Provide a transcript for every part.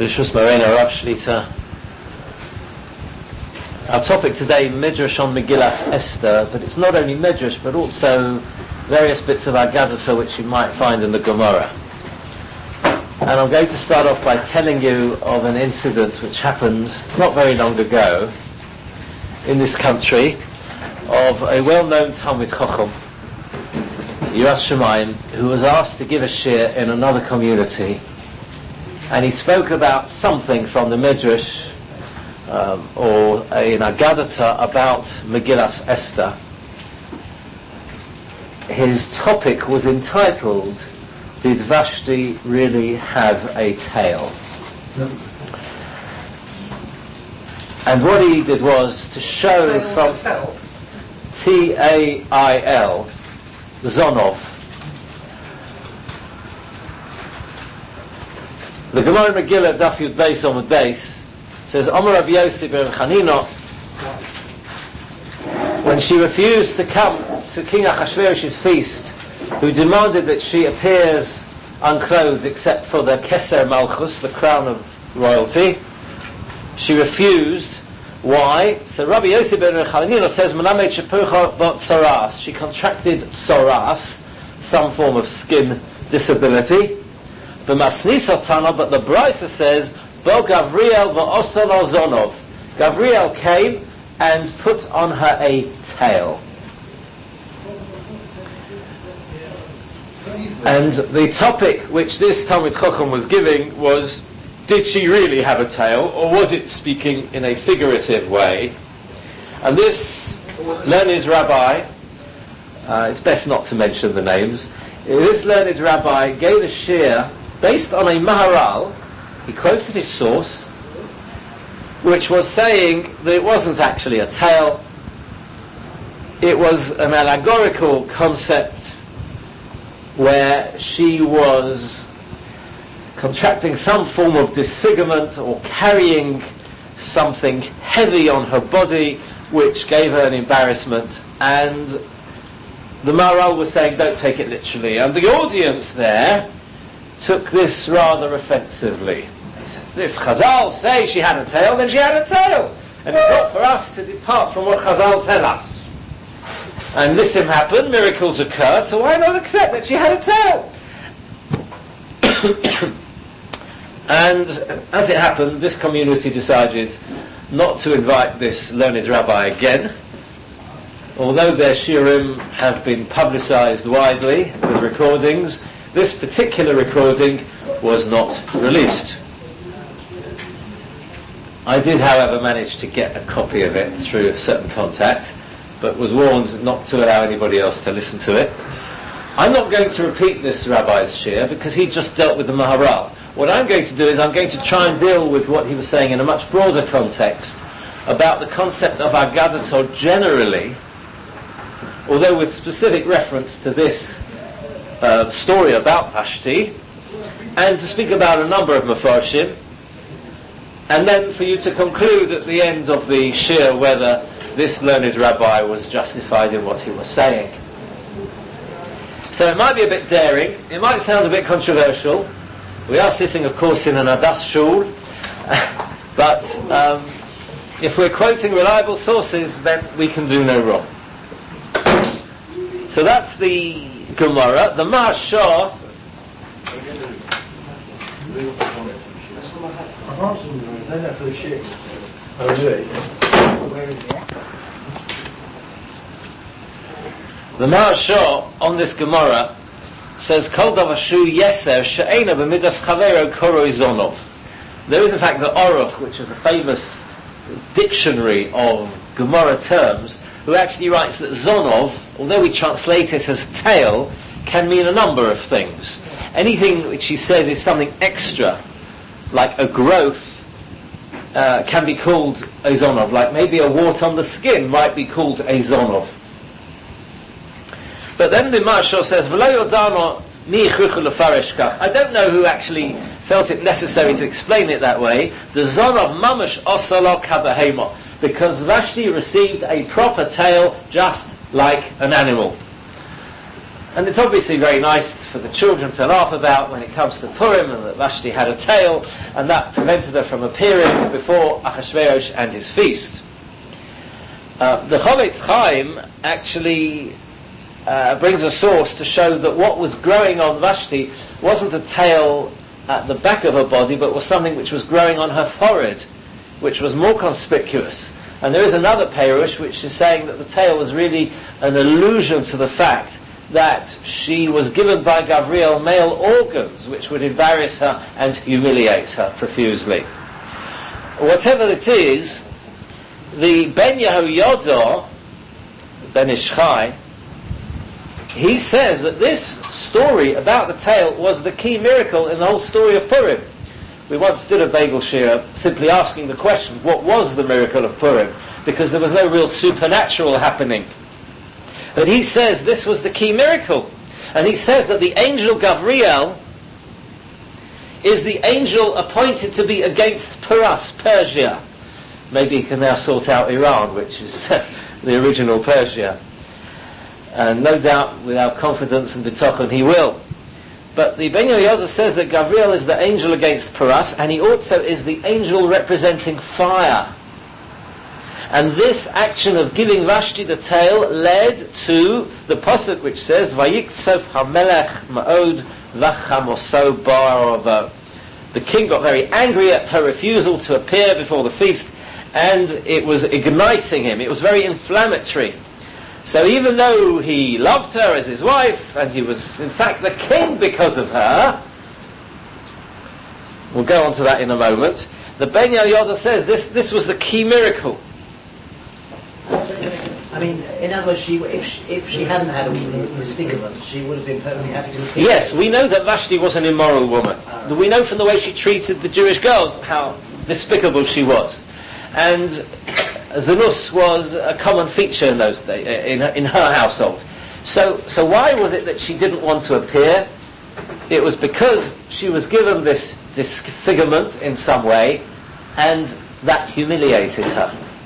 B'Rishus Moreno Rav Shlita. Our topic today, Midrash on Megillas Esther, but it's not only Midrash, but also various bits of Agadah which you might find in the Gemara. And I'm going to start off by telling you of an incident which happened not very long ago in this country, of a well-known Talmid Chacham, Yiras Shamayim, who was asked to give a shir in another community, and he spoke about something from the Midrash or in Agadah about Megillas Esther. His topic was entitled, "Did Vashti really have a tail?" And what he did was to show from T-A-I-L, Zonov. The Gemara Megillah Daf Yud Beis Amud Beis says, Omer Rav Yossi ben Chanina, when she refused to come to King Achashverosh's feast, who demanded that she appears unclothed except for the Keser Malchus, the crown of royalty, she refused. Why? So Rabbi Yossi ben Chanina says, Melamed Shepurcha bot Tzoras. She contracted Tzoras, some form of skin disability. But the Brisa says, Bo Gavriel v'osalo Zonov. Gavriel came and put on her a tail. And the topic which this Talmid Chacham was giving was, did she really have a tail, or was it speaking in a figurative way? And this learned rabbi, it's best not to mention the names, this learned rabbi gave a shir based on a Maharal. He quoted his source, which was saying that it wasn't actually a tail, it was an allegorical concept where she was contracting some form of disfigurement or carrying something heavy on her body which gave her an embarrassment, and the Maharal was saying don't take it literally, and the audience there took this rather offensively. If Chazal say she had a tail, then she had a tail, and it's not for us to depart from what Chazal tell us. And this happened, miracles occur, so why not accept that she had a tail? And as it happened, this community decided not to invite this learned rabbi again, although their shiurim have been publicized widely with recordings. This particular recording was not released. I did, however, manage to get a copy of it through a certain contact, but was warned not to allow anybody else to listen to it. I'm not going to repeat this rabbi's shir because he just dealt with the Maharal. What I'm going to do is I'm going to try and deal with what he was saying in a much broader context about the concept of Agadah generally, although with specific reference to this story about Vashti, and to speak about a number of Mefarshim, and then for you to conclude at the end of the shir whether this learned rabbi was justified in what he was saying. So it might be a bit daring, it might sound a bit controversial. We are sitting, of course, in an Adas shul, but if we're quoting reliable sources, then we can do no wrong. So that's the Gemara. The Mashah, the Mashah on this Gemara says, Kol davashu yeser she'ena b'midas chavero koroi zonov. There is in fact the Aruch, which is a famous dictionary of Gemara terms, who actually writes that zonov, although we translate it as tail, can mean a number of things. Anything which he says is something extra, like a growth, can be called a zonov, like maybe a wart on the skin might be called a zonov. But then the Mashal says, I don't know who actually felt it necessary to explain it that way. The zonov mamash osalo kabahema, because Vashti received a proper tail just like an animal. And it's obviously very nice for the children to laugh about when it comes to Purim, and that Vashti had a tail, and that prevented her from appearing before Achashverosh and his feast. The Chofetz Chaim actually brings a source to show that what was growing on Vashti wasn't a tail at the back of her body, but was something which was growing on her forehead, which was more conspicuous. And there is another Perush which is saying that the tail was really an allusion to the fact that she was given by Gabriel male organs which would embarrass her and humiliate her profusely. Whatever it is, the Ben Yehoyada, Ben Ish Chai, he says that this story about the tail was the key miracle in the whole story of Purim. We once did a bagel shir simply asking the question, what was the miracle of Purim? Because there was no real supernatural happening. But he says this was the key miracle. And he says that the angel Gabriel is the angel appointed to be against Persia. Maybe he can now sort out Iran, which is the original Persia. And no doubt, without confidence and bitachon, he will. But the Ben Yehoyada says that Gabriel is the angel against Paras, and he also is the angel representing fire. And this action of giving Vashti the tail led to the pasuk which says, "Vayiktzov hamelech ma'od v'chamoso ba'aravo." The king got very angry at her refusal to appear before the feast, and it was igniting him. It was very inflammatory. So even though he loved her as his wife, and he was in fact the king because of her, we'll go on to that in a moment, the Ben Yehoyada says this was the key miracle. I mean, in other words, if she hadn't had all these disfigurements, she would have been perfectly happy to appear. Yes, we know that Vashti was an immoral woman. We know from the way she treated the Jewish girls how despicable she was. And Zanus was a common feature in those days, in her household. So why was it that she didn't want to appear? It was because she was given this disfigurement in some way, and that humiliated her.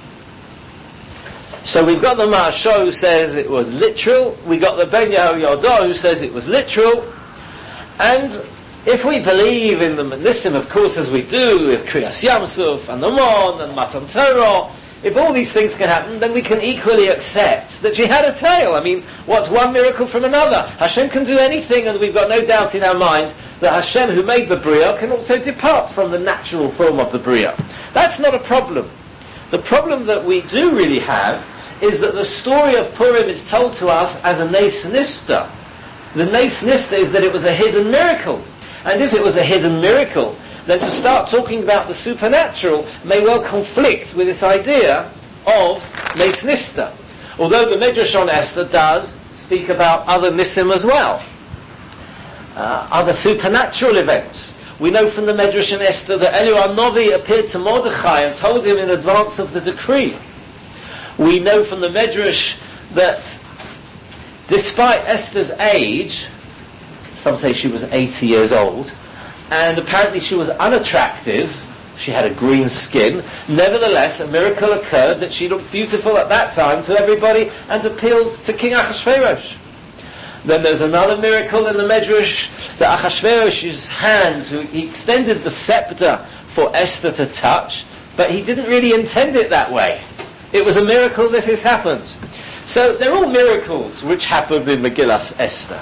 So we've got the Maharsha who says it was literal, we got the Ben Yehoyada who says it was literal, and if we believe in the Nissim, of course, as we do, with Kriyas Yamsuf and the Mon and Matan Torah, if all these things can happen, then we can equally accept that she had a tail. I mean, what's one miracle from another? Hashem can do anything, and we've got no doubt in our mind that Hashem, who made the Bria, can also depart from the natural form of the Bria. That's not a problem. The problem that we do really have is that the story of Purim is told to us as a Nes Nista. The Nes Nista is that it was a hidden miracle. And if it was a hidden miracle, then to start talking about the supernatural may well conflict with this idea of Nes Nista. Although the Midrash on Esther does speak about other Nissim as well. Other supernatural events. We know from the Midrash on Esther that Eliyahu Novi appeared to Mordechai and told him in advance of the decree. We know from the Midrash that despite Esther's age, some say she was 80 years old, and apparently she was unattractive, she had a green skin, nevertheless a miracle occurred that she looked beautiful at that time to everybody and appealed to King Achashverosh. Then there's another miracle in the Midrash, that Achashverosh's hands, he extended the scepter for Esther to touch, but he didn't really intend it that way. It was a miracle this has happened. So they're all miracles which happened in Megillas Esther.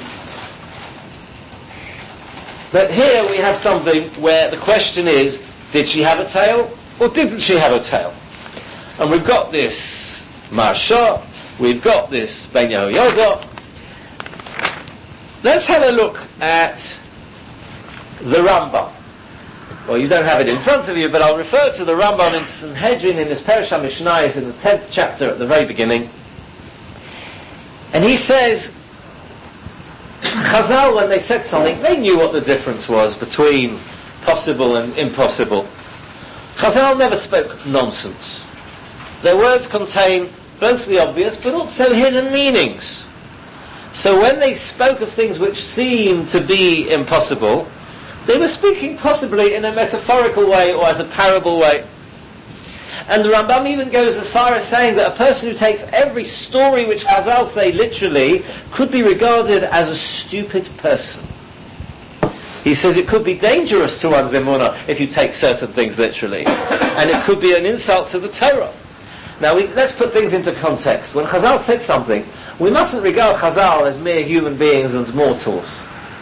But here we have something where the question is, did she have a tail or didn't she have a tail? And we've got this Maharsha, we've got this Ben Yehoyada. Let's have a look at the Rambam. Well, you don't have it in front of you, but I'll refer to the Rambam in Sanhedrin in his Perashah Mishnayos in the 10th chapter at the very beginning. And he says, Chazal, when they said something, they knew what the difference was between possible and impossible. Chazal never spoke nonsense. Their words contain both the obvious but also hidden meanings. So when they spoke of things which seemed to be impossible, they were speaking possibly in a metaphorical way or as a parable way. And the Rambam even goes as far as saying that a person who takes every story which Chazal say literally could be regarded as a stupid person. He says it could be dangerous to one's emunah if you take certain things literally. And it could be an insult to the Torah. Now, let's put things into context. When Chazal said something, we mustn't regard Chazal as mere human beings and mortals.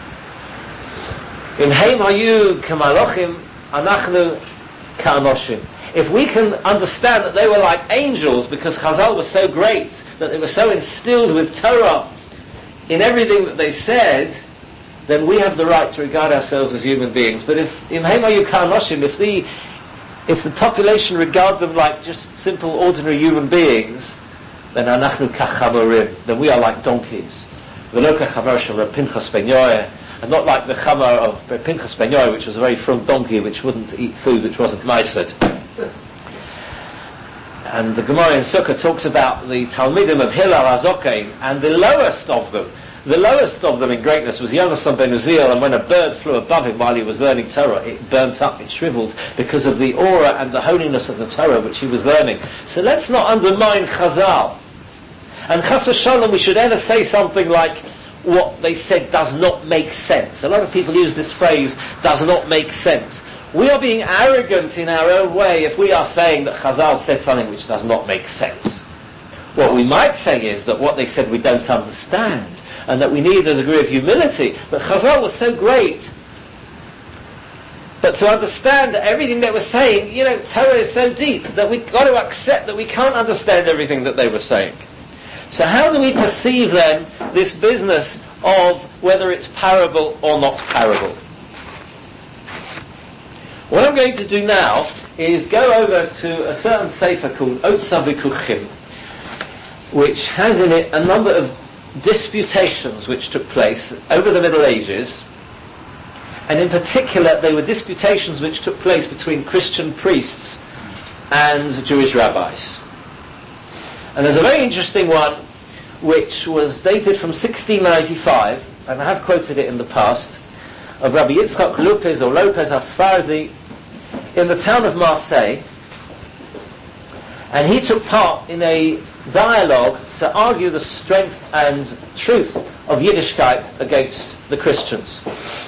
Im heim hayu k'malochim, anachnu ka'anoshim. If we can understand that they were like angels because Chazal was so great, that they were so instilled with Torah in everything that they said, then we have the right to regard ourselves as human beings. But if im heim hayu ka'anoshim, if the population regard them like just simple, ordinary human beings, then anachnu kachamarim, then we are like donkeys. V'lo kachamar shel Reb Pinchas ben Yoeh, and not like the chamar of Reb Pinchas ben Yoeh, which was a very from donkey which wouldn't eat food which wasn't meised. And the Gemara in Sukkah talks about the Talmidim of Hillel HaZokein, and the lowest of them in greatness was Yonasan ben Uziel, and when a bird flew above him while he was learning Torah, it burnt up, it shriveled, because of the aura and the holiness of the Torah which he was learning. So let's not undermine Chazal. And Chas v'Shalom, we should ever say something like, what they said does not make sense. A lot of people use this phrase, does not make sense. We are being arrogant in our own way if we are saying that Chazal said something which does not make sense. What we might say is that what they said we don't understand, and that we need a degree of humility. But Chazal was so great. But to understand that everything they were saying, Torah is so deep that we've got to accept that we can't understand everything that they were saying. So how do we perceive then this business of whether it's parable or not parable? What I'm going to do now is go over to a certain sefer called Otsa V'Kuchim, which has in it a number of disputations which took place over the Middle Ages, and in particular they were disputations which took place between Christian priests and Jewish rabbis. And there's a very interesting one which was dated from 1695, and I have quoted it in the past, of Rabbi Yitzchak Lopez or Lopez Asfardi in the town of Marseille, and he took part in a dialogue to argue the strength and truth of Yiddishkeit against the Christians.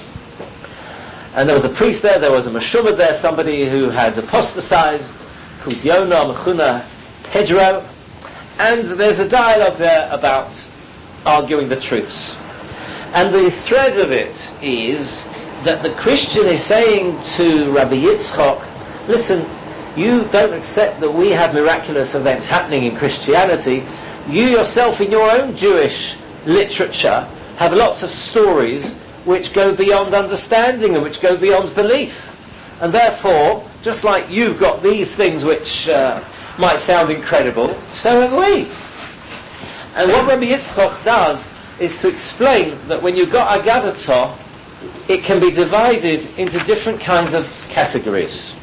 And there was a priest there was a Meshubad there, somebody who had apostatized, called Yonah Mechuna Pedro, and there's a dialogue there about arguing the truths. And the thread of it is that the Christian is saying to Rabbi Yitzchak, listen, you don't accept that we have miraculous events happening in Christianity. You yourself in your own Jewish literature have lots of stories which go beyond understanding and which go beyond belief. And therefore, just like you've got these things which might sound incredible, so have we. And what Rabbi Yitzchak does is to explain that when you've got Agadatah, it can be divided into different kinds of categories.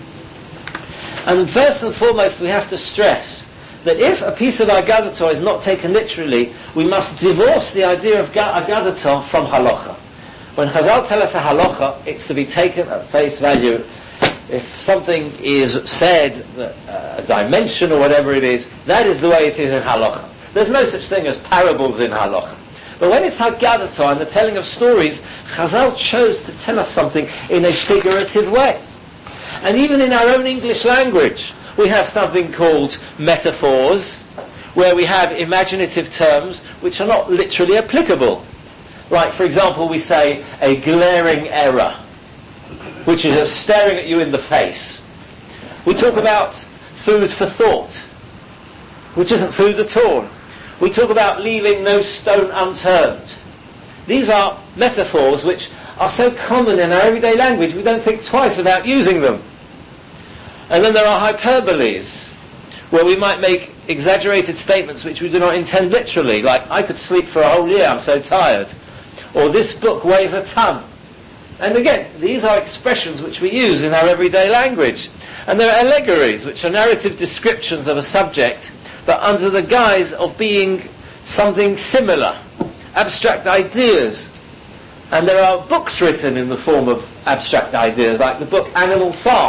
And first and foremost, we have to stress that if a piece of Agadatah is not taken literally, we must divorce the idea of Agadatah from halacha. When Chazal tell us a halacha, it's to be taken at face value. If something is said, a dimension or whatever it is, that is the way it is in halacha. There's no such thing as parables in halacha. But when it's Haggadah and the telling of stories, Chazal chose to tell us something in a figurative way. And even in our own English language, we have something called metaphors, where we have imaginative terms which are not literally applicable. Like, for example, we say a glaring error, which is staring at you in the face. We talk about food for thought, which isn't food at all. We talk about leaving no stone unturned. These are metaphors which are so common in our everyday language, we don't think twice about using them. And then there are hyperboles, where we might make exaggerated statements which we do not intend literally, like, I could sleep for a whole year, I'm so tired. Or this book weighs a ton. And again, these are expressions which we use in our everyday language. And there are allegories, which are narrative descriptions of a subject, but under the guise of being something similar, abstract ideas. And there are books written in the form of abstract ideas, like the book Animal Farm,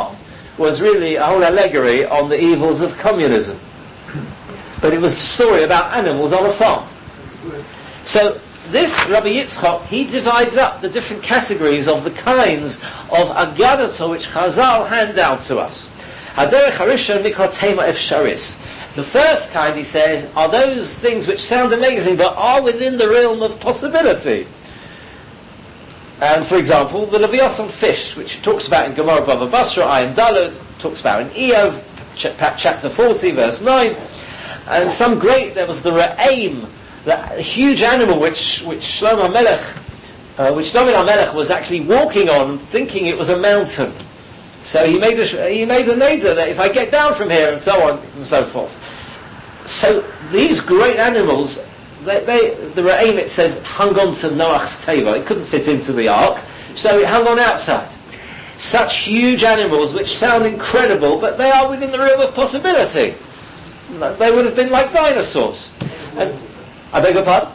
was really a whole allegory on the evils of communism. But it was a story about animals on a farm. So this Rabbi Yitzchok, he divides up the different categories of the kinds of Agadah which Chazal hand out to us. Haderech harishon mikra tema efsharis. The first kind, he says, are those things which sound amazing but are within the realm of possibility. And for example, the Leviathan fish, which it talks about in Gemara Bava Basra, Ayin Daled, talks about in Eov, chapter 40, verse 9. And there was the Re'aim, the huge animal which Shlomo HaMelech, which David HaMelech was actually walking on, thinking it was a mountain. So he made a neder that if I get down from here, and so on and so forth. So these great animals, the Re'aim, it says, hung on to Noach's teva. It couldn't fit into the ark, so it hung on outside. Such huge animals which sound incredible, but they are within the realm of possibility. They would have been like dinosaurs. And, I beg your pardon?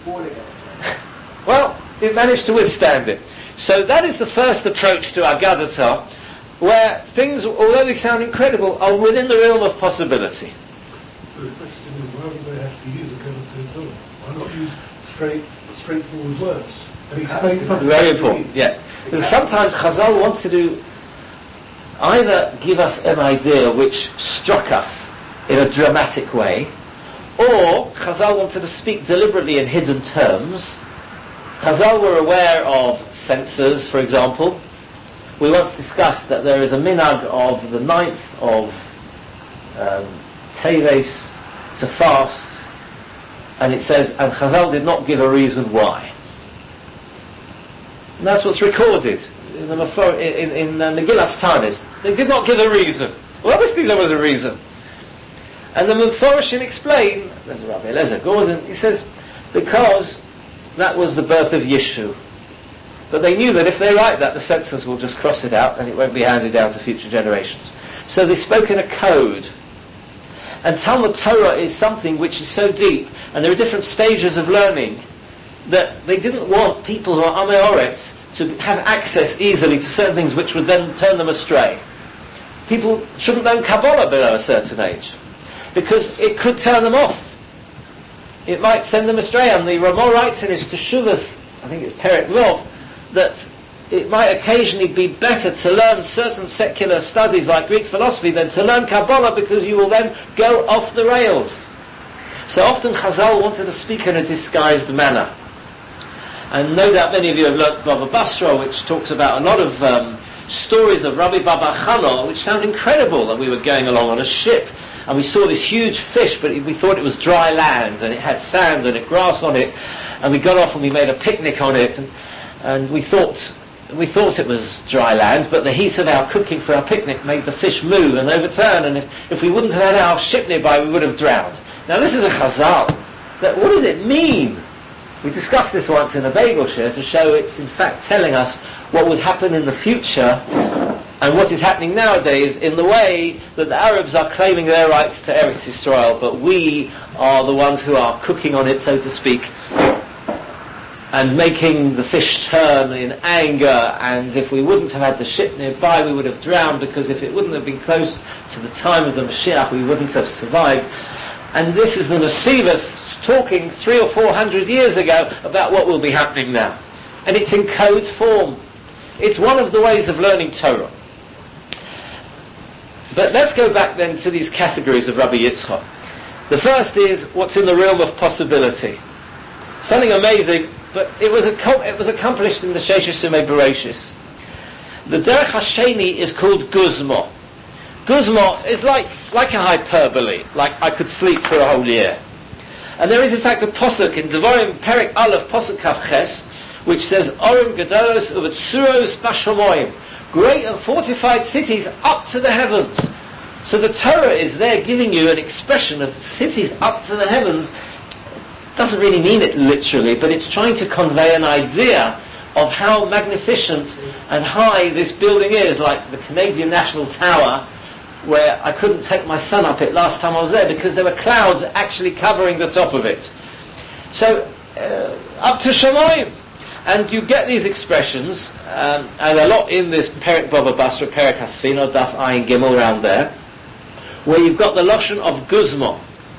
Well, it managed to withstand it. So that is the first approach to Agadah, where things, although they sound incredible, are within the realm of possibility. The question is, why would they have to use Agadah? Why not use straightforward words? And explain something. Very important, yeah. Because sometimes Chazal wants to either give us an idea which struck us in a dramatic way, or Chazal wanted to speak deliberately in hidden terms. Chazal were aware of censors, for example. We once discussed that there is a minhag of the 9th of Teves to fast, and it says, and Chazal did not give a reason why. And that's what's recorded in Megillas Tanis. They did not give a reason. Well, obviously there was a reason. And the Meforshim explain, there's Rabbi Eliezer Gordon, he says, because that was the birth of Yeshu. But they knew that if they write that, the censors will just cross it out and it won't be handed down to future generations. So they spoke in a code. And Talmud Torah is something which is so deep, and there are different stages of learning, that they didn't want people who are Ameoretz to have access easily to certain things which would then turn them astray. People shouldn't learn Kabbalah below a certain age, because it could turn them off. It might send them astray. And the Ramah writes in his Teshuvas, I think it's Perek Vov, that it might occasionally be better to learn certain secular studies like Greek philosophy than to learn Kabbalah, because you will then go off the rails. So often Chazal wanted to speak in a disguised manner. And no doubt many of you have learnt Bava Basra, which talks about a lot of stories of Rabbi Baba Chana, which sound incredible, that we were going along on a ship and we saw this huge fish, but we thought it was dry land, and it had sand and grass on it, and we got off and we made a picnic on it, and we thought it was dry land, but the heat of our cooking for our picnic made the fish move and overturn, and if we wouldn't have had our ship nearby, we would have drowned. Now this is a chazal. What does it mean? We discussed this once in a bagel share to show it's in fact telling us what would happen in the future and what is happening nowadays, in the way that the Arabs are claiming their rights to Eretz Yisrael, but we are the ones who are cooking on it, so to speak, and making the fish turn in anger, and if we wouldn't have had the ship nearby, we would have drowned, because if it wouldn't have been close to the time of the Mashiach, we wouldn't have survived. And this is the Nesivos talking 300 or 400 years ago about what will be happening now. And it's in code form. It's one of the ways of learning Torah. But let's go back then to these categories of Rabbi Yitzchak. The first is what's in the realm of possibility. Something amazing, but it was accomplished in the Sheshes Sumei Bereshis. The Derech Hasheni is called Guzma. Guzma is like a hyperbole, like I could sleep for a whole year. And there is in fact a posuk in Devarim Perek Aleph Posuk Kaf Ches, which says Orim Gedolos Uvetsuros Bashamoyim, great and fortified cities up to the heavens. So the Torah is there giving you an expression of cities up to the heavens. It doesn't really mean it literally, but it's trying to convey an idea of how magnificent and high this building is, like the Canadian National Tower, where I couldn't take my son up it last time I was there because there were clouds actually covering the top of it. So up to Shamayim. And you get these expressions, and a lot in this Perek Bava Basra, Perek Hasfina, Daf Ayin Gimel around there, where you've got the Lashon of Guzma.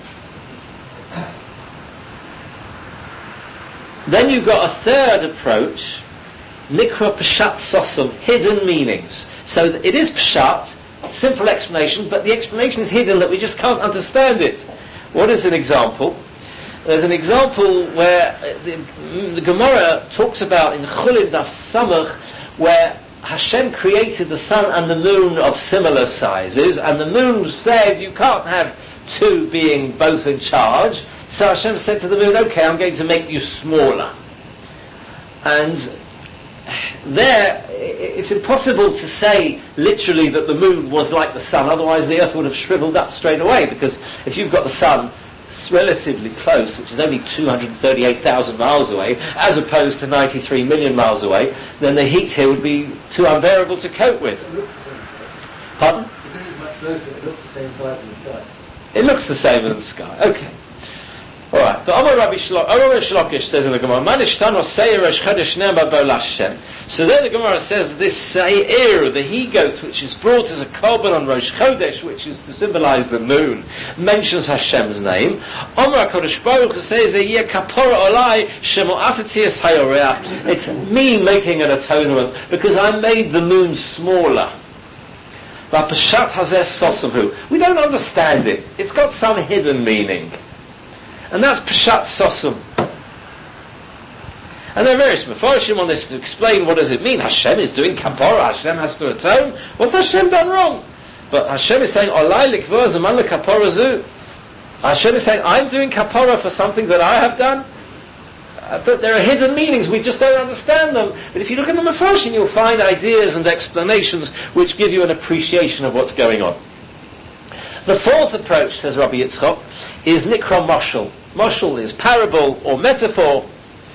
Then you've got a third approach, Nikra Peshat Sosum, hidden meanings. So it is Peshat, simple explanation, but the explanation is hidden that we just can't understand it. What is an example? There's an example where the Gemara talks about in Chulin Daf Samach, where Hashem created the sun and the moon of similar sizes, and the moon said you can't have two being both in charge. So Hashem said to the moon, okay, I'm going to make you smaller. And there, it's impossible to say literally that the moon was like the sun, otherwise the earth would have shriveled up straight away, because if you've got the sun relatively close, which is only 238,000 miles away, as opposed to 93 million miles away, then the heat here would be too unbearable to cope with. Pardon? It looks the same in the sky. Okay. Alright, but Amar Rabbi Shlokish says in the Gemara, so there the Gemara says this Seir, the he-goat, which is brought as a korban on Rosh Chodesh, which is to symbolize the moon, mentions Hashem's name. Amar HaKadosh Baruch Hu says, it's me making an atonement, because I made the moon smaller. We don't understand it. It's got some hidden meaning. And that's Peshat Sosum. And there are various Mefarshim on this to explain what does it mean. Hashem is doing kapara, Hashem has to atone. What's Hashem done wrong? But Hashem is saying, Olai likvor zaman lekapara zu. Hashem is saying, I'm doing kapara for something that I have done. But there are hidden meanings, we just don't understand them. But if you look at the Mefarshim, you'll find ideas and explanations which give you an appreciation of what's going on. The fourth approach, says Rabbi Yitzchok, is Nikra Mashal. Mashal is parable or metaphor.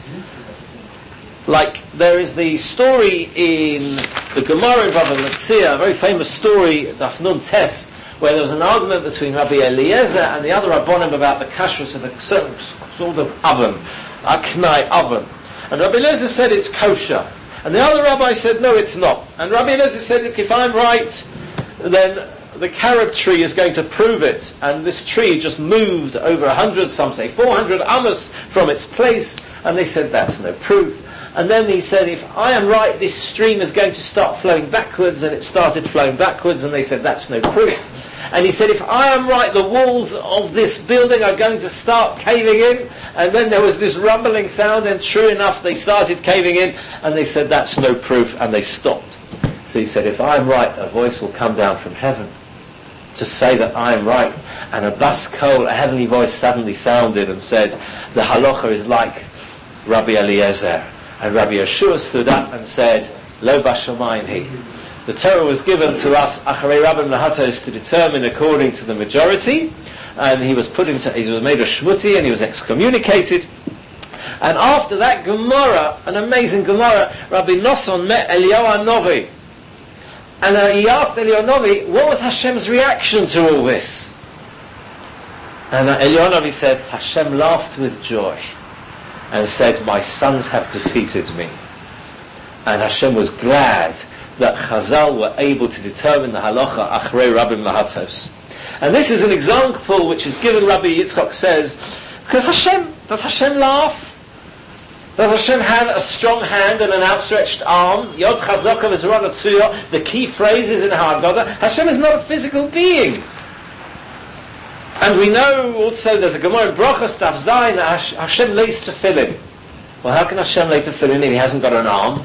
Like there is the story in the Gemara in Bava Metzia, a very famous story, Daf Nun Tes, where there was an argument between Rabbi Eliezer and the other Rabbonim about the kashrus of a certain sort of oven, a knai oven. And Rabbi Eliezer said it's kosher. And the other rabbi said, no, it's not. And Rabbi Eliezer said, look, if I'm right, then the carob tree is going to prove it, and this tree just moved over 100, some say 400 amos from its place, and they said that's no proof. And then he said, if I am right, this stream is going to start flowing backwards, and it started flowing backwards, and they said that's no proof. And he said, if I am right, the walls of this building are going to start caving in, and then there was this rumbling sound, and true enough, they started caving in, and they said that's no proof, and they stopped. So he said, if I'm right, a voice will come down from heaven to say that I am right. And a bas kol, a heavenly voice suddenly sounded and said, the halacha is like Rabbi Eliezer. And Rabbi Yeshua stood up and said, Lo bashamayim hi. The Torah was given to us, Acharei Rabbim Lahatos, to determine according to the majority, and he was made a shmuti and he was excommunicated. And after that Gemara, an amazing Gemara, Rabbi Nosson met Eliyahu Hanavi. And he asked Eliyahu Hanavi, what was Hashem's reaction to all this? And Eliyahu Hanavi said, Hashem laughed with joy and said, my sons have defeated me. And Hashem was glad that Chazal were able to determine the halacha achrei Rabbim Lahatos. And this is an example which is given, Rabbi Yitzchok says, because does Hashem laugh? Does Hashem have a strong hand and an outstretched arm? Yod Chazaka v'Zorah Tzuya, the key phrases in Haggadah. Hashem is not a physical being. And we know also there's a Gemara in Brachos Daf Zayin that Hashem lays tefillin. Well, how can Hashem lay tefillin if he hasn't got an arm?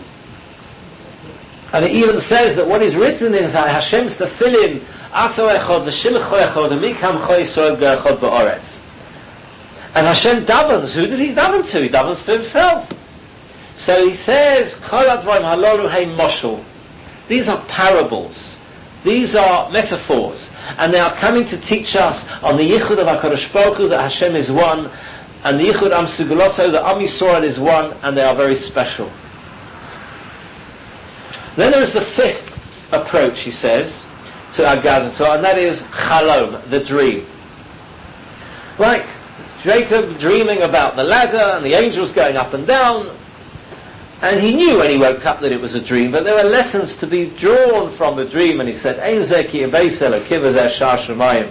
And it even says that what is written in Hashem's tefillin, Ato echod, v'shilcho echod, v'mikam cho Yisrael ge'echod ba'oretz. And Hashem davens. Who did he daven to? He davens to himself. So he says, Kol advarim halalu hey moshel. These are parables. These are metaphors. And they are coming to teach us on the Yichud of HaKadosh Baruch Hu that Hashem is one, and the Yichud Am Suguloso that Am Yisrael is one, and they are very special. Then there is the fifth approach, he says, to Agadah, and that is Chalom, the dream. Like Jacob dreaming about the ladder and the angels going up and down, And he knew when he woke up that it was a dream, but there were lessons to be drawn from the dream, and he said, Ein zeh ki yibesel akiva zeh shar shamayim.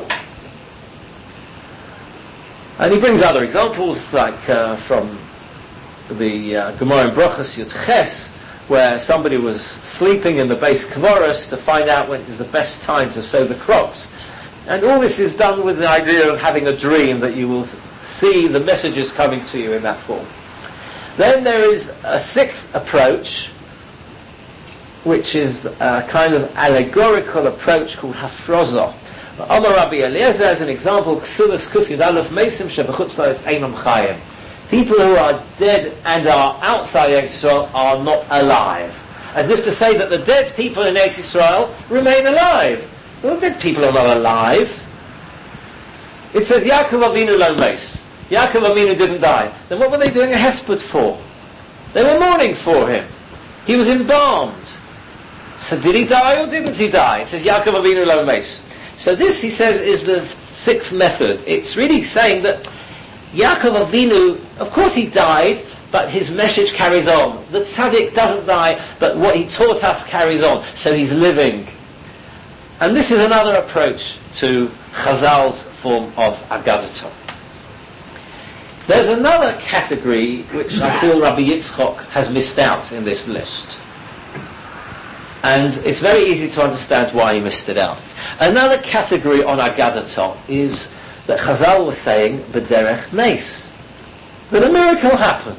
And he brings other examples, like from the Gemara in Brachos Yud Ches, where somebody was sleeping in the base kvoros to find out when is the best time to sow the crops. And all this is done with the idea of having a dream that you will see the messages coming to you in that form. Then there is a sixth approach, which is a kind of allegorical approach called hafrozah. Amar Rabbi Eliezer, as an example, Ksuvas Kuf Yud Aleph Meisim Shebechutz La'aretz Einam Chayim. People who are dead and are outside Eretz Yisrael are not alive. As if to say that the dead people in Eretz Yisrael remain alive. Well, dead people are not alive. It says Yaakov Avinu lo meis. Yaakov Avinu didn't die. Then what were they doing a hesped for? They were mourning for him. He was embalmed. So did he die or didn't he die? It says Yaakov Avinu lo meis. So this, he says, is the sixth method. It's really saying that Yaakov Avinu, of course he died, but his message carries on. The tzaddik doesn't die, but what he taught us carries on. So he's living. And this is another approach to Chazal's form of Agadato. There's another category which I feel Rabbi Yitzchok has missed out in this list. And it's very easy to understand why he missed it out. Another category on Agadato is that Chazal was saying, B'derech Nes, that a miracle happened.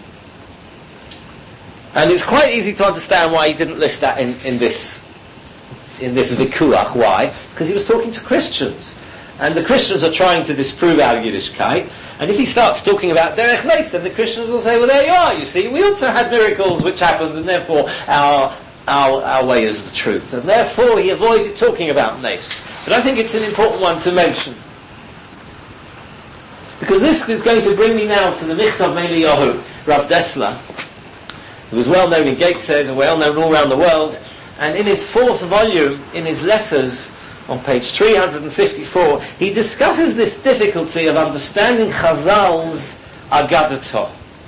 And it's quite easy to understand why he didn't list that in this Vikuach. Why? Because he was talking to Christians. And the Christians are trying to disprove our Yiddishkeit. And if he starts talking about Derech Nes, then the Christians will say, well, there you are, you see, we also had miracles which happened, and therefore our way is the truth. And therefore he avoided talking about Nes. But I think it's an important one to mention. Because this is going to bring me now to the Michtav Meliyahu, Rav Dessler, who was well known in Gateshead and well known all around the world. And in his fourth volume, in his letters, on page 354, he discusses this difficulty of understanding Chazal's Agadato.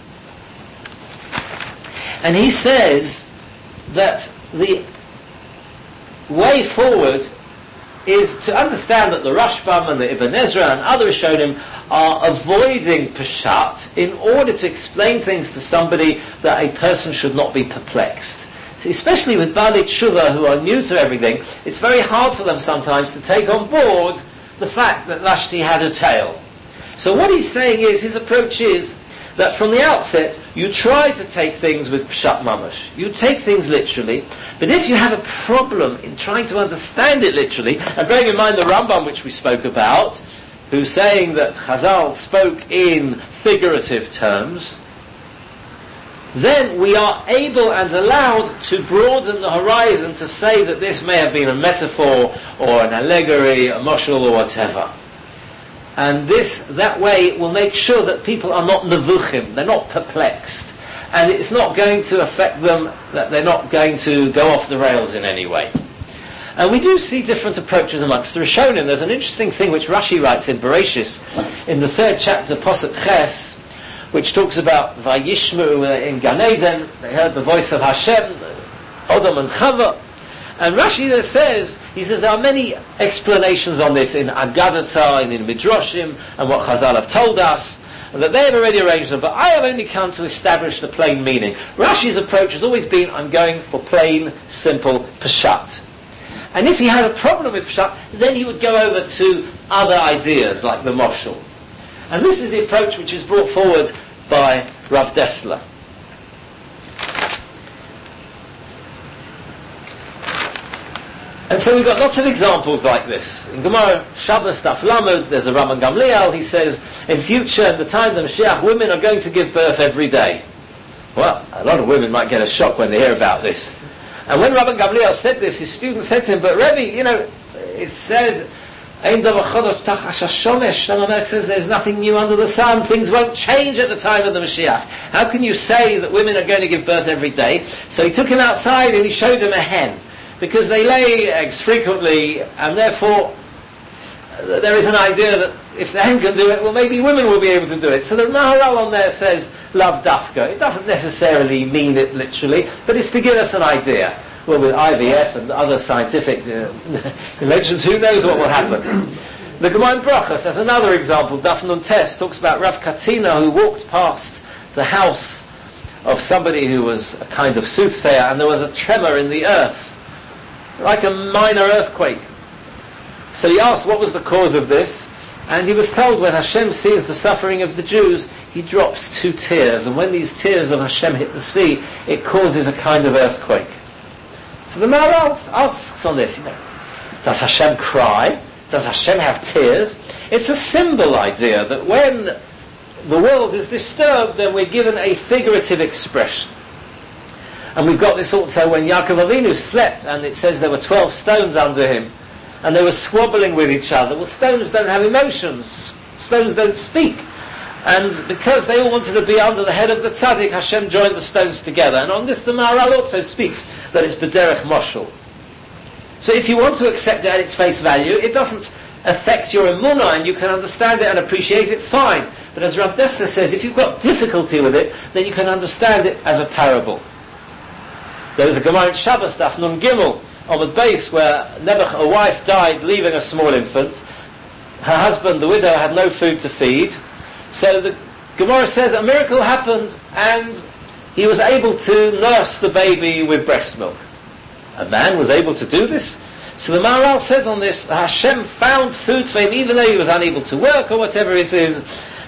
And he says that the way forward is to understand that the Rashbam and the Ibn Ezra and other Rishonim are avoiding Peshat in order to explain things to somebody that a person should not be perplexed. Especially with Baalei Tshuva who are new to everything, it's very hard for them sometimes to take on board the fact that Vashti had a tail. So what he's saying is, his approach is that from the outset, you try to take things with Pshat Mamash. You take things literally, but if you have a problem in trying to understand it literally, and bearing in mind the Rambam which we spoke about, who's saying that Chazal spoke in figurative terms, then we are able and allowed to broaden the horizon to say that this may have been a metaphor or an allegory, a mashal or whatever. And that way will make sure that people are not nevuchim, they're not perplexed. And it's not going to affect them, that they're not going to go off the rails in any way. And we do see different approaches amongst the Rishonim. There's an interesting thing which Rashi writes in Bereshis, in the 3rd chapter, Posuk Ches, which talks about Vayishmu in Gan Eden, they heard the voice of Hashem, Odom and Chava. And Rashi there says, he says there are many explanations on this in Agadata and in Midrashim and what Chazal have told us, and that they have already arranged them, but I have only come to establish the plain meaning. Rashi's approach has always been, I'm going for plain, simple Peshat. And if he had a problem with Peshat, then he would go over to other ideas like the Moshel. And this is the approach which is brought forward by Rav Dessler. And so we've got lots of examples like this. In Gemara Shabbos Daf Lamed, there's a Rabban Gamliel, he says, in future, at the time of the Mashiach, women are going to give birth every day. Well, a lot of women might get a shock when they hear about this. And when Rabban Gamliel said this, his student said to him, but Rebbe, it said, Shlomo says there's nothing new under the sun, things won't change at the time of the Mashiach. How can you say that women are going to give birth every day? So he took him outside and he showed him a hen, because they lay eggs frequently, and therefore there is an idea that if men can do it, well, maybe women will be able to do it. So the Maharal on there says, love dafka. It doesn't necessarily mean it literally, but it's to give us an idea. Well, with IVF and other scientific inventions, who knows what will happen. The Gemara in Brachos, as another example, Daf Nun Tes, talks about Rav Katina, who walked past the house of somebody who was a kind of soothsayer, and there was a tremor in the earth, like a minor earthquake. So he asked what was the cause of this, and he was told when Hashem sees the suffering of the Jews, he drops 2 tears, and when these tears of Hashem hit the sea, it causes a kind of earthquake. So the Maharal asks on this, does Hashem cry? Does Hashem have tears? It's a symbol idea that when the world is disturbed, then we're given a figurative expression. And we've got this also when Yaakov Avinu slept, and it says there were 12 stones under him, and they were squabbling with each other. Well, stones don't have emotions. Stones don't speak. And because they all wanted to be under the head of the tzaddik, Hashem joined the stones together. And on this the Maharal also speaks that it's b'derech moshel. So if you want to accept it at its face value, it doesn't affect your emunah, and you can understand it and appreciate it, fine. But as Rav Dessler says, if you've got difficulty with it, then you can understand it as a parable. There was a Gemara in Shabbos, Daf Nun Gimel, on the base where Nebuch, a wife, died leaving a small infant. Her husband, the widow, had no food to feed. So the Gemara says a miracle happened, and he was able to nurse the baby with breast milk. A man was able to do this. So the Maharal says on this, Hashem found food for him even though he was unable to work or whatever it is.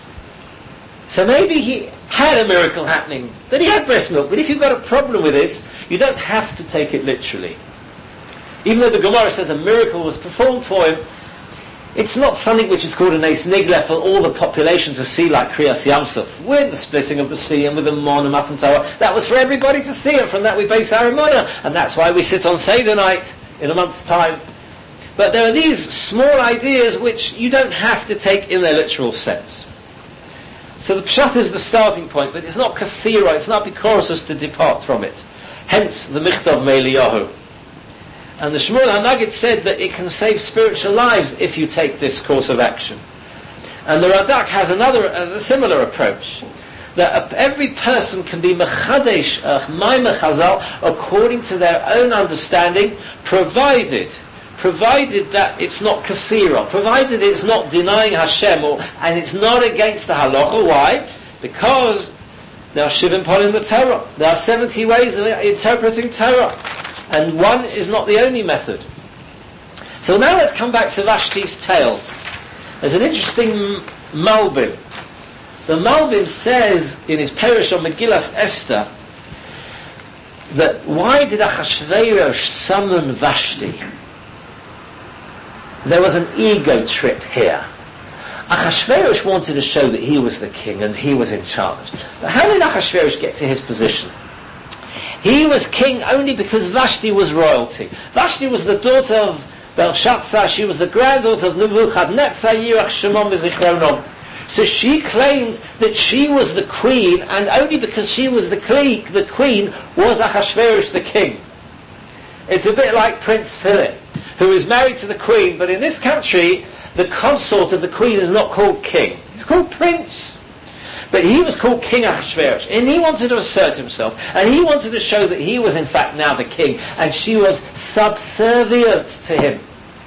So maybe he had a miracle happening, that he had breast milk. But if you've got a problem with this, you don't have to take it literally. Even though the Gemara says a miracle was performed for him, it's not something which is called a Nes Nigla for all the population to see, like Kriyas Yamsuf, with the splitting of the sea and with the Mon and Matan Torah. That was for everybody to see, and from that we base our Emunah, and that's why we sit on Seder night in a month's time. But there are these small ideas which you don't have to take in their literal sense. So the Pshat is the starting point, but it's not kafira, it's not bikoros to depart from it. Hence the Michtav Me'Eliyahu. And the Shmuel HaNagid said that it can save spiritual lives if you take this course of action. And the Radak has a similar approach, that every person can be mechadesh ma'ameh Chazal according to their own understanding, provided that it's not kafira, provided it's not denying Hashem, and it's not against the halacha. Why? Because there are shivim polim b'Torah. There are 70 ways of interpreting Torah. And one is not the only method. So now let's come back to Vashti's tale. There's an interesting Malbim. The Malbim says in his Perush on Megillas Esther that why did Achashverosh summon Vashti? There was an ego trip here. Achashverosh wanted to show that he was the king and he was in charge. But how did Achashverosh get to his position? He was king only because Vashti was royalty. Vashti was the daughter of Belshazzar. She was the granddaughter of Nebuchadnezzar Yirach Shemon V'Zichronom. So she claimed that she was the queen, and only because she was the queen was Achashverosh the king. It's a bit like Prince Philip, who is married to the queen, but in this country, the consort of the queen is not called king. It's called prince. But he was called King Achashverosh, and he wanted to assert himself, and he wanted to show that he was in fact now the king, and she was subservient to him.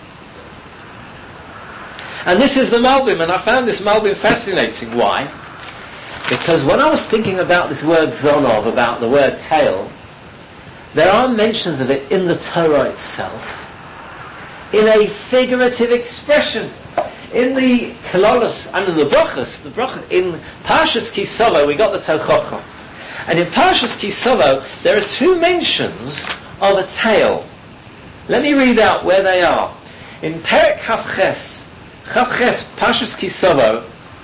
And this is the Malbim, and I found this Malbim fascinating. Why? Because when I was thinking about this word Zonov, about the word tail, there are mentions of it in the Torah itself, in a figurative expression. In the Kalolos and in the Brachos, in Parshas Kisavo, we got the Tochocha. And in Parshas Kisavo, there are 2 mentions of a tail. Let me read out where they are. In Perek Chavches, Parshas Kisavo,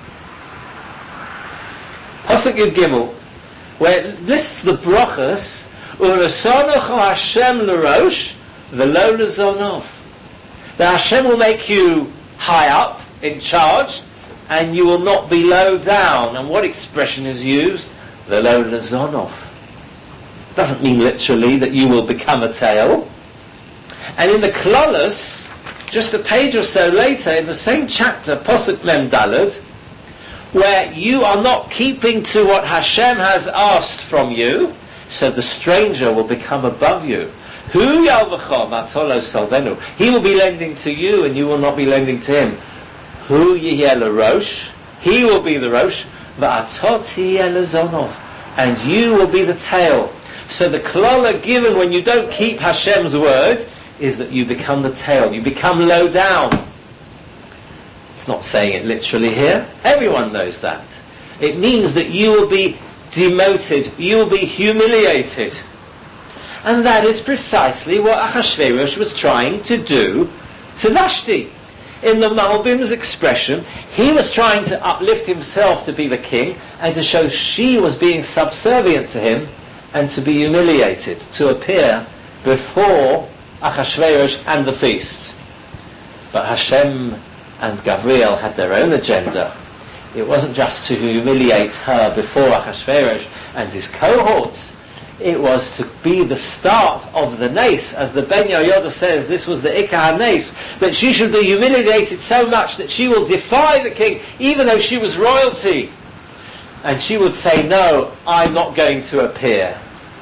Pasuk Yud Gimel, where it lists the Brachos, U'resonocho Hashem l'rosh, v'lo l'zonov. That Hashem will make you high up, in charge, and you will not be low down. And what expression is used? The low l'zonov. Doesn't mean literally that you will become a tail. And in the Klolos, just a page or so later, in the same chapter, Posuk Mem Daled, where you are not keeping to what Hashem has asked from you, so the stranger will become above you. Hu yalvacha matolo salvenu. He will be lending to you, and you will not be lending to him. Hu yihye l'rosh. He will be the rosh. Va'atot yihye l'zonov. And you will be the tail. So the klala given when you don't keep Hashem's word is that you become the tail. You become low down. It's not saying it literally here. Everyone knows that. It means that you will be demoted. You will be humiliated. And that is precisely what Achashverosh was trying to do to Vashti. In the Malbim's expression, he was trying to uplift himself to be the king and to show she was being subservient to him and to be humiliated, to appear before Achashverosh and the feast. But Hashem and Gabriel had their own agenda. It wasn't just to humiliate her before Achashverosh and his cohorts. It was to be the start of the nace. As the Ben Yehoyada says, this was the Ikar nace, that she should be humiliated so much that she will defy the king, even though she was royalty. And she would say, no, I'm not going to appear.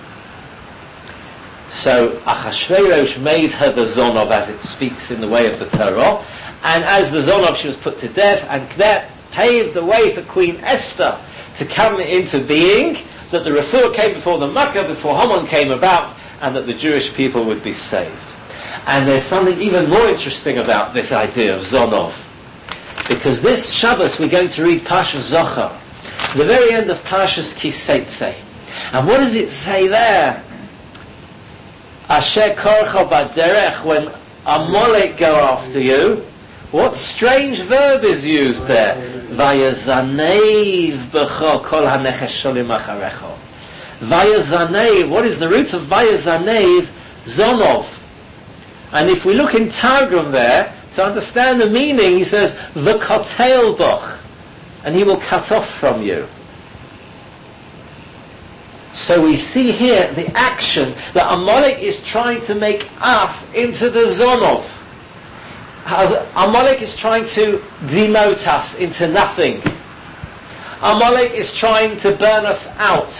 So Achashverosh made her the Zonov, as it speaks in the way of the Torah, and as the Zonov she was put to death, and that paved the way for Queen Esther to come into being, that the Refuah came before the Makkah, before Haman came about, and that the Jewish people would be saved. And there's something even more interesting about this idea of Zonov, because this Shabbos we're going to read Parshas Zochar, the very end of Parshas Kiseitze. And what does it say there? Asher korcha baderech, when Amalek go after you. What strange verb is used there? Vayazanev b'cho kol haneches sholim acharecho. Vayazanev, what is the root of Vayazanev? Zonov. And if we look in Targum there, to understand the meaning, he says, v'kotel boch, and he will cut off from you. So we see here the action that Amalek is trying to make us into the Zonov. Amalek is trying to demote us into nothing. Amalek is trying to burn us out.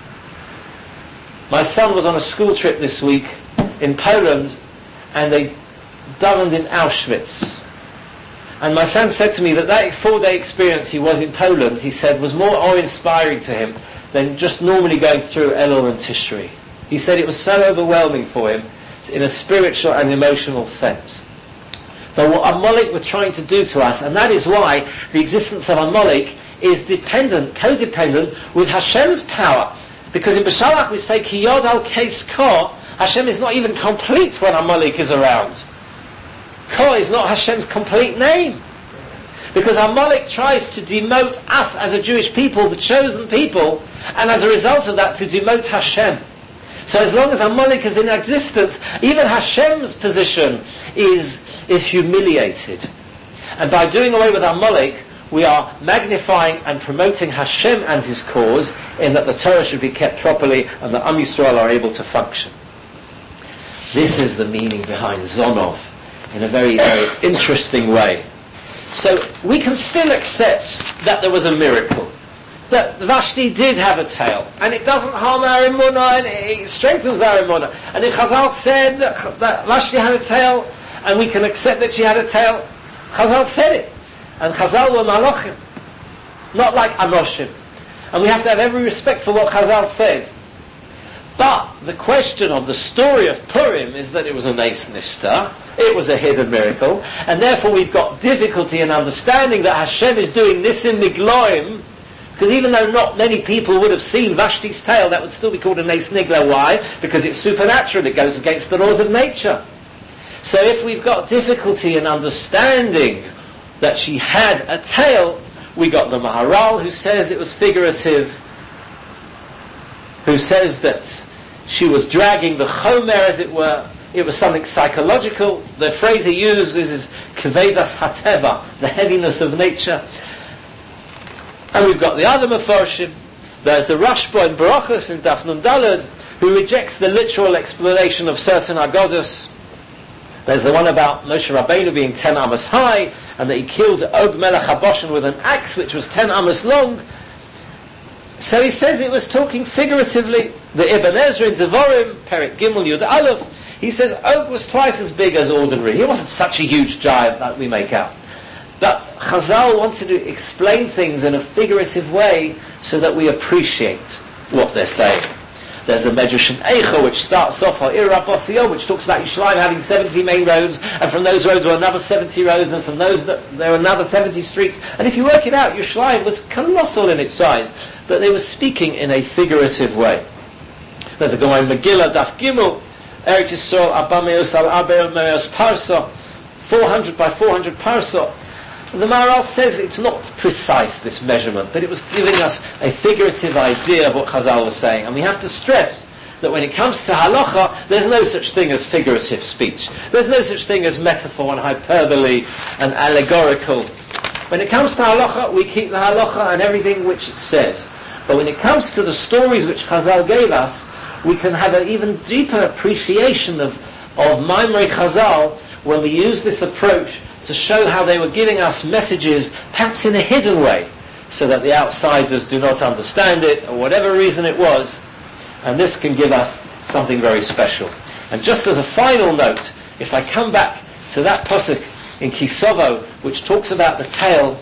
My son was on a school trip this week in Poland, and they davened in Auschwitz. And my son said to me that 4-day experience he was in Poland, he said, was more awe-inspiring to him than just normally going through Elul and Tishri. He said it was so overwhelming for him in a spiritual and emotional sense. But what Amalek were trying to do to us, and that is why the existence of Amalek is dependent, codependent with Hashem's power. Because in B'Shalach we say, Ki Yod al Keis Ko, Hashem is not even complete when Amalek is around. Ko is not Hashem's complete name. Because Amalek tries to demote us as a Jewish people, the chosen people, and as a result of that to demote Hashem. So as long as Amalek is in existence, even Hashem's position is humiliated. And by doing away with Amalek, we are magnifying and promoting Hashem and his cause, in that the Torah should be kept properly and that Am Yisrael are able to function. This is the meaning behind Zonov in a very, very interesting way. So we can still accept that there was a miracle, that Vashti did have a tail, and it doesn't harm our emunah, and it strengthens our emunah. And if Chazal said that Vashti had a tail, and we can accept that she had a tail, Chazal said it. And Chazal were malachim, not like Anoshim. And we have to have every respect for what Chazal said. But the question of the story of Purim is that it was a Nes Nishtar, it was a hidden miracle, and therefore we've got difficulty in understanding that Hashem is doing Nisim Nigloim, because even though not many people would have seen Vashti's tail, that would still be called a Nes Nigla. Why? Because it's supernatural, it goes against the laws of nature. So if we've got difficulty in understanding that she had a tail, we got the Maharal who says it was figurative, who says that she was dragging the chomer, as it were. It was something psychological. The phrase he uses is kevedas hateva, the heaviness of nature. And we've got the other Mefarshim. There's the Rashba in Barachos in Daf Nun Daled, who rejects the literal explanation of certain Agodos. There's the one about Moshe Rabbeinu being 10 amos high, and that he killed Og Melech HaBoshen with an axe which was 10 amos long. So he says it was talking figuratively. The Ibn Ezra in Devarim, Perek Gimel Yud Aleph, he says Og was twice as big as ordinary. He wasn't such a huge giant that we make out. But Chazal wanted to explain things in a figurative way so that we appreciate what they're saying. There's a Medrash in Eicha which starts off on Ir Rabosio, which talks about Yerushalayim having 70 main roads, and from those roads were another 70 roads, and from those there were another 70 streets. And if you work it out, Yerushalayim was colossal in its size, but they were speaking in a figurative way. There's a Gemara in Megillah, Daf Gimel, Eretz Yisrael, Abba Meos al Aber Meos Parsa, 400 by 400 Parsa. The Maharal says it's not precise, this measurement, but it was giving us a figurative idea of what Chazal was saying. And we have to stress that when it comes to halacha, there's no such thing as figurative speech. There's no such thing as metaphor and hyperbole and allegorical. When it comes to halacha, we keep the halacha and everything which it says. But when it comes to the stories which Chazal gave us, we can have an even deeper appreciation of Maimrei Chazal when we use this approach to show how they were giving us messages, perhaps in a hidden way, so that the outsiders do not understand it, or whatever reason it was, and this can give us something very special. And just as a final note, if I come back to that pasuk in Kisovo, which talks about the tale,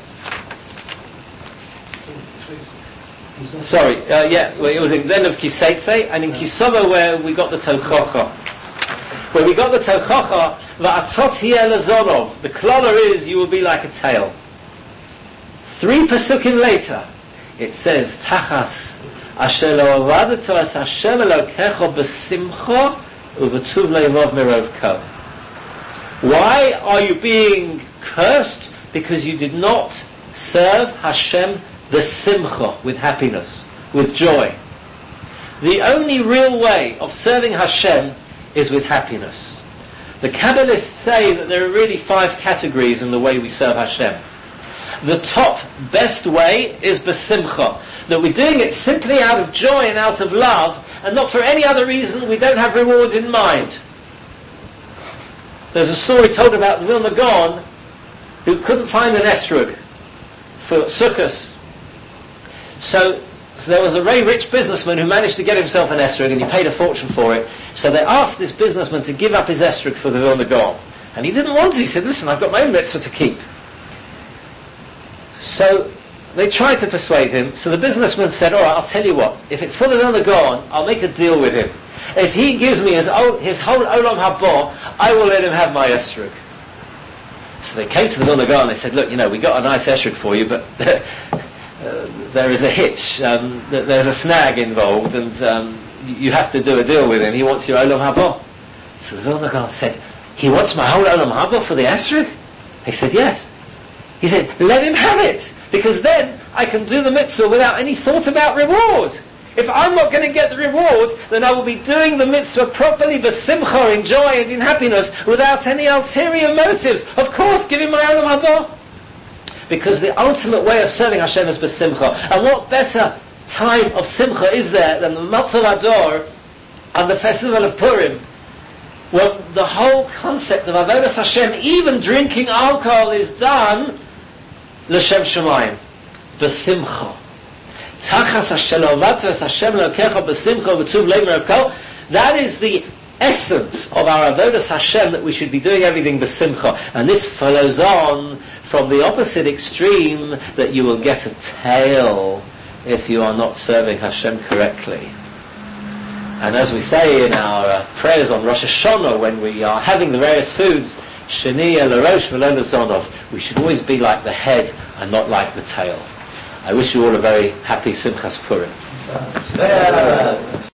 it was in the end of Kiseitze, and in Kisovo where we got the Tochocha. Where we got the Tochocha, the kloller is, you will be like a tail. 3 pasukim later, it says, Tachas, asher lo avadato as Hashem Elokecho b'simcha u'v'tuv le'imov mirov ko. Why are you being cursed? Because you did not serve Hashem the simcha, with happiness, with joy. The only real way of serving Hashem is with happiness. The Kabbalists say that there are really 5 categories in the way we serve Hashem. The top, best way is b'simcha, that we're doing it simply out of joy and out of love, and not for any other reason. We don't have reward in mind. There's a story told about the Vilna Gaon who couldn't find an esrog for Sukkot. So there was a very rich businessman who managed to get himself an esrog, and he paid a fortune for it. So they asked this businessman to give up his esrog for the Vilna Gaon. And he didn't want to. He said, listen, I've got my own mitzvah to keep. So they tried to persuade him. So the businessman said, all right, I'll tell you what. If it's for the Vilna Gaon, I'll make a deal with him. If he gives me his whole Olam Haba, I will let him have my esrog. So they came to the Vilna Gaon and they said, look, we got a nice esrog for you, but there is a hitch. There's a snag involved, and you have to do a deal with him. He wants your Olam Haba. So the Vilna Gaon said, he wants my whole Olam Haba for the esrog? He said, yes. He said, let him have it, because then I can do the mitzvah without any thought about reward. If I'm not going to get the reward, then I will be doing the mitzvah properly, b'simcha, in joy and in happiness, without any ulterior motives. Of course, give him my Olam Haba. Because the ultimate way of serving Hashem is b'simcha. And what better time of simcha is there than the Matzah Ador and the festival of Purim, when the whole concept of Avodas Hashem, even drinking alcohol, is done l'shem Shemayim, b'simcha. Tachas Hashem Lovatos Hashem Lokecha b'simcha v'tuv le'imerav kol. That is the essence of our Avodas Hashem, that we should be doing everything b'simcha. And this follows on from the opposite extreme, that you will get a tail if you are not serving Hashem correctly. And as we say in our prayers on Rosh Hashanah, when we are having the various foods, Shani L'Rosh V'lo L'Zonov, we should always be like the head and not like the tail. I wish you all a very happy Simchas Purim.